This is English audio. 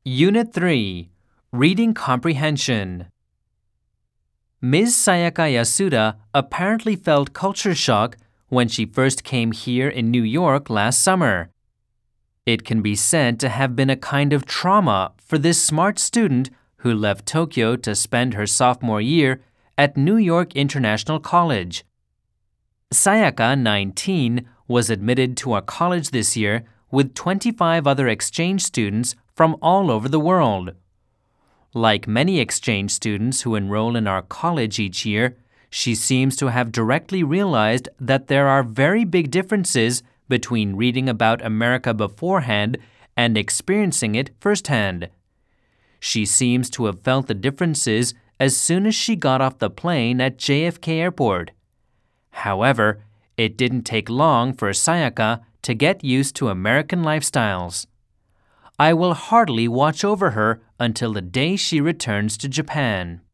Unit 3 Reading Comprehension. Ms. Sayaka Yasuda apparently felt culture shock when she first came here in New York last summer. It can be said to have been a kind of trauma for this smart student who left Tokyo to spend her sophomore year at New York International College. Sayaka, 19, was admitted to our college this year with 25 other exchange students from all over the world. Like many exchange students who enroll in our college each year, she seems to have directly realized that there are very big differences between reading about America beforehand and experiencing it firsthand. She seems to have felt the differences as soon as she got off the plane at JFK Airport. However, it didn't take long for Sayaka to get used to American lifestyles. I will heartily watch over her until the day she returns to Japan.